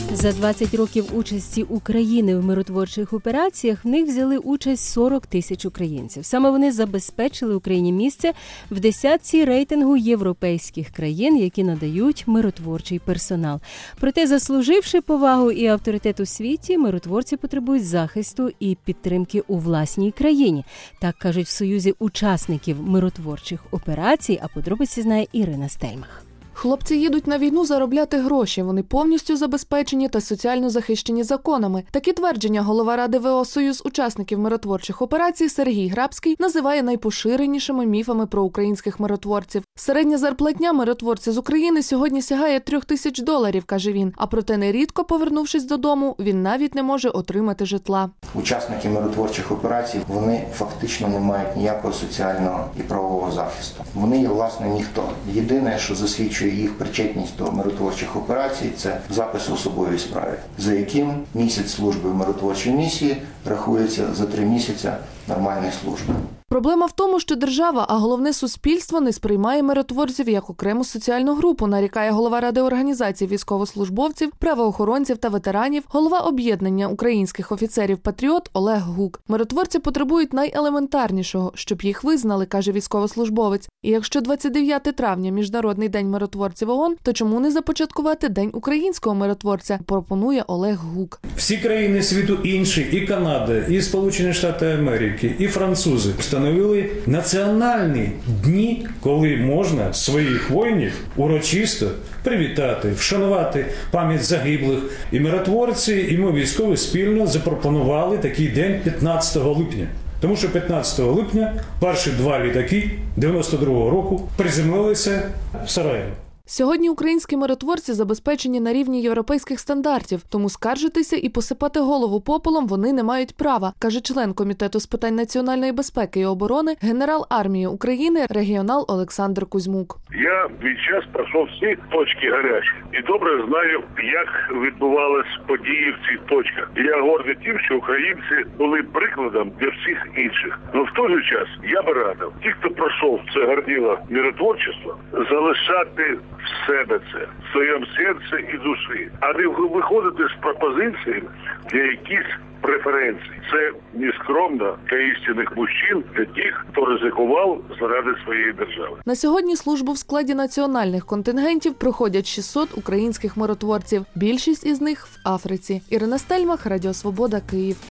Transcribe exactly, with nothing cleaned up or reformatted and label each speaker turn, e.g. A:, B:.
A: За двадцять років участі України в миротворчих операціях в них взяли участь сорок тисяч українців. Саме вони забезпечили Україні місце в десятці рейтингу європейських країн, які надають миротворчий персонал. Проте, заслуживши повагу і авторитет у світі, миротворці потребують захисту і підтримки у власній країні. Так кажуть в Союзі учасників миротворчих операцій, а подробиці знає Ірина Стельмах.
B: Хлопці їдуть на війну заробляти гроші, вони повністю забезпечені та соціально захищені законами. Такі твердження голова Ради ВО «Союз учасників миротворчих операцій» Сергій Грабський називає найпоширенішими міфами про українських миротворців. Середня зарплатня миротворця з України сьогодні сягає трьох тисяч доларів, каже він. А проте нерідко, повернувшись додому, він навіть не може отримати житла.
C: Учасники миротворчих операцій, вони фактично не мають ніякого соціального і правового захисту. Вони є, власне, ніхто. Єдине, що засвідчує їх причетність до миротворчих операцій, це запис в особовій справі, за яким місяць служби в миротворчій місії рахується за три місяці нормальної служби.
B: Проблема в тому, що держава, а головне суспільство, не сприймає миротворців як окрему соціальну групу, нарікає голова Ради організацій військовослужбовців, правоохоронців та ветеранів, голова об'єднання українських офіцерів-патріот Олег Гук. Миротворці потребують найелементарнішого, щоб їх визнали, каже військовослужбовець. І якщо двадцять дев'яте травня – Міжнародний день миротворців ООН, то чому не започаткувати День українського миротворця, пропонує Олег Гук.
D: Всі країни світу інші, і Канада, і Сполучені Штати Америки, і французи встановили національні дні, коли можна своїх воїнів урочисто привітати, вшанувати пам'ять загиблих. І миротворці, і ми військові спільно запропонували такий день п'ятнадцятого липня. Тому що п'ятнадцятого липня перші два літаки дев'яносто другого року приземлилися в Сараєво.
B: Сьогодні українські миротворці забезпечені на рівні європейських стандартів, тому скаржитися і посипати голову попелом вони не мають права, каже член Комітету з питань національної безпеки і оборони, генерал армії України, регіонал Олександр Кузьмук.
E: Я від час пройшов всі точки гарячі і добре знаю, як відбувались події в цих точках. Я гордий тим, що українці були прикладом для всіх інших. Але в той же час я би радив, ті, хто пройшов це горділо миротворчество, залишати в себе це, в своєму серці і душі, а не виходити з пропозиціями для якихось преференцій. Це нескромно для істинних мужчин, для тих, хто ризикував заради своєї держави.
B: На сьогодні службу в складі національних контингентів проходять шістсот українських миротворців. Більшість із них в Африці. Ірина Стельмах, Радіо Свобода, Київ.